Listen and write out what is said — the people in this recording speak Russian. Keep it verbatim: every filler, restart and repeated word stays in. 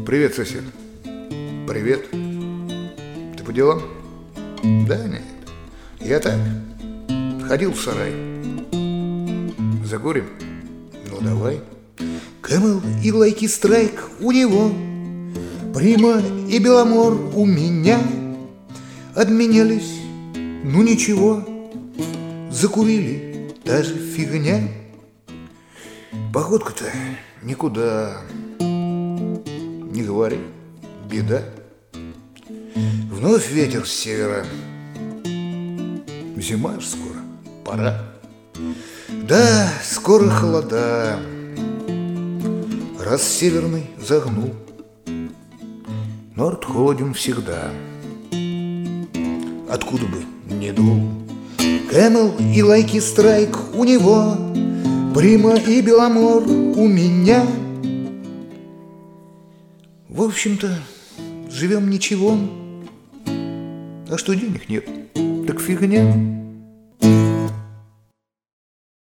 Привет, сосед. Привет. Ты по делам? Да нет. Я так. Ходил в сарай. Закурим? Ну давай. Кэмэл и Лайки Страйк у него, Прима и Беломор у меня. Обменялись, ну ничего, закурили, та же фигня. Походка-то никуда. Не говори, беда. Вновь ветер с севера. Зима ж скоро, пора. Да, скоро холода. Раз северный загнул, норд холоден всегда. Откуда бы не дул. Кэмэл и Лайки Страйк у него, Прима и Беломор у меня. В общем-то, живем ничего. А что денег нет, так фигня.